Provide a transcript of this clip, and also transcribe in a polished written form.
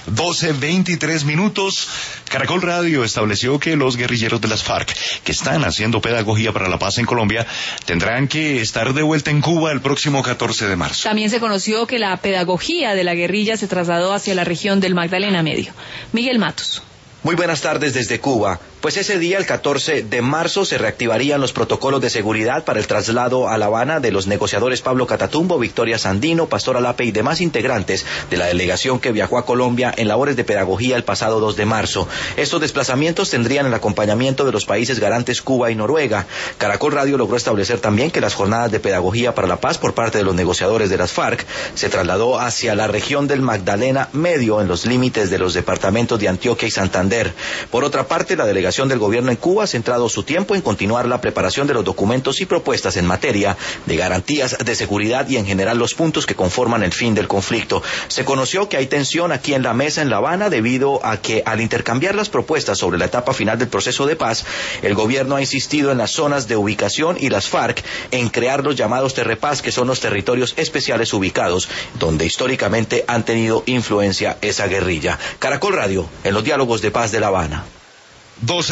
12:23. Caracol Radio estableció que los guerrilleros de las FARC, que están haciendo pedagogía para la paz en Colombia, tendrán que estar de vuelta en Cuba el próximo 14 de marzo. También se conoció que la pedagogía de la guerrilla se trasladó hacia la región del Magdalena Medio. Miguel Matos. Muy buenas tardes desde Cuba. Pues ese día, el 14 de marzo, se reactivarían los protocolos de seguridad para el traslado a La Habana de los negociadores Pablo Catatumbo, Victoria Sandino, Pastor Alape y demás integrantes de la delegación que viajó a Colombia en labores de pedagogía el pasado 2 de marzo. Estos desplazamientos tendrían el acompañamiento de los países garantes Cuba y Noruega. Caracol Radio logró establecer también que las jornadas de pedagogía para la paz por parte de los negociadores de las FARC se trasladó hacia la región del Magdalena Medio, en los límites de los departamentos de Antioquia y Santander. Por otra parte, la delegación del gobierno en Cuba ha centrado su tiempo en continuar la preparación de los documentos y propuestas en materia de garantías de seguridad y en general los puntos que conforman el fin del conflicto. Se conoció que hay tensión aquí en la mesa en La Habana debido a que al intercambiar las propuestas sobre la etapa final del proceso de paz, el gobierno ha insistido en las zonas de ubicación y las FARC en crear los llamados Terrepaz, que son los territorios especiales ubicados donde históricamente han tenido influencia esa guerrilla. Caracol Radio, en los diálogos de paz de La Habana.